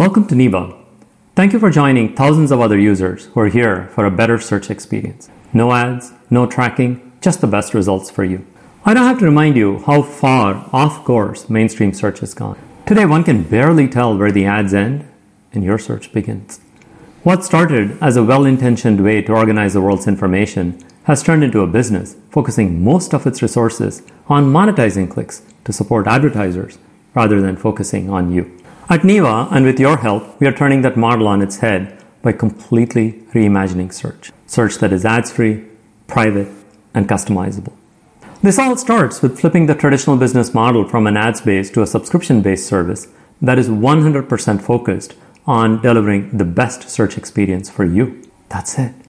Welcome to Neeva. Thank you for joining thousands of other users who are here for a better search experience. No ads, no tracking, just the best results for you. I don't have to remind you how far off course mainstream search has gone. Today, one can barely tell where the ads end and your search begins. What started as a well-intentioned way to organize the world's information has turned into a business focusing most of its resources on monetizing clicks to support advertisers rather than focusing on you. At Neeva, and with your help, we are turning that model on its head by completely reimagining search. Search that is ads-free, private, and customizable. This all starts with flipping the traditional business model from an ads-based to a subscription-based service that is 100% focused on delivering the best search experience for you. That's it.